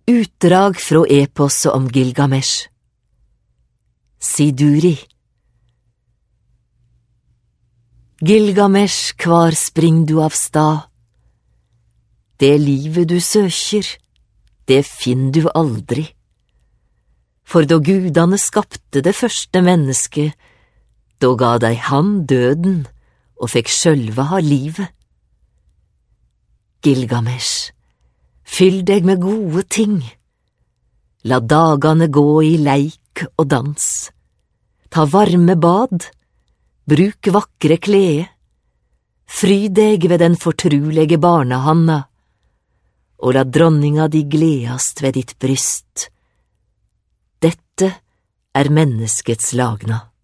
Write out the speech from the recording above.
Utdrag fra eposet om Gilgamesh. Siduri. Gilgamesh, kvar spring du av stad? Det livet du søker, det finner du aldri. For da gudane skapte det første mennesket, da ga dei han døden og fikk sjølve ha livet. Gilgamesh, fyll deg med gode ting. La dagane gå i leik og dans. Ta varme bad, bruk vakre klede. Fry deg ved den fortrulege barnehanna, og la dronninga di gledast ved ditt bryst. Dette er menneskets lagna.